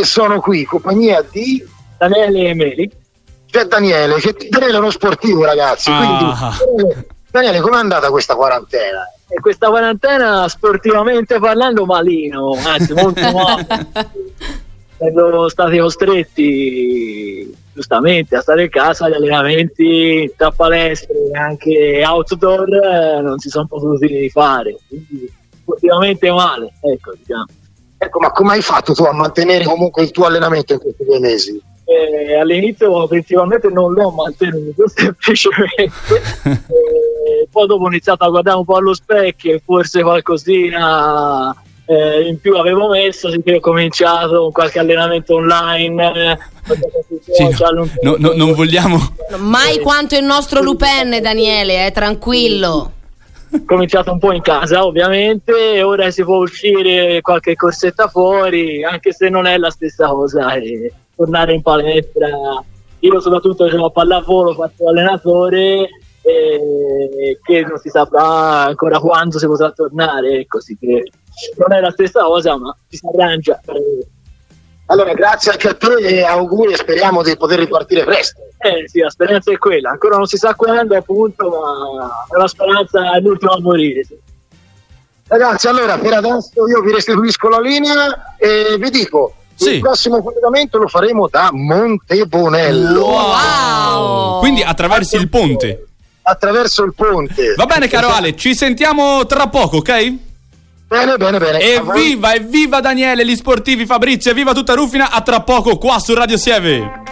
che sono qui, compagnia di Daniele e Meli. C'è Daniele è uno sportivo, ragazzi. Quindi, Daniele, com'è andata questa quarantena? E questa quarantena, sportivamente parlando, malino, anzi molto male. Siamo stati costretti giustamente a stare in casa, gli allenamenti tra palestre e anche outdoor non si sono potuti fare, quindi sportivamente male, ecco, diciamo. Ecco, ma come hai fatto tu a mantenere comunque il tuo allenamento in questi 2 mesi? All'inizio principalmente non l'ho mantenuto semplicemente, poi dopo ho iniziato a guardare un po' allo specchio e forse qualcosina in più avevo messo, ho cominciato con qualche allenamento online. Non vogliamo mai quanto il nostro Lupin, Daniele, tranquillo. Ho cominciato un po' in casa ovviamente, ora si può uscire qualche corsetta fuori, anche se non è la stessa cosa, tornare in palestra. Io soprattutto gioco a pallavolo, faccio allenatore, che non si saprà ancora quando si potrà tornare, così che non è la stessa cosa, ma ci si arrangia. Allora, grazie anche a te e auguri, e speriamo di poter ripartire presto. Sì, la speranza è quella, ancora non si sa quando appunto, ma la speranza è l'ultima a morire. Sì. Ragazzi, allora per adesso io vi restituisco la linea e vi dico, il prossimo collegamento lo faremo da Montebonello. Wow! Quindi attraverso il ponte. Attraverso il ponte. Va bene, caro Ale, ci sentiamo tra poco, ok? Bene. Evviva Daniele, gli sportivi, Fabrizio, evviva tutta Rufina, a tra poco qua su Radio Sieve.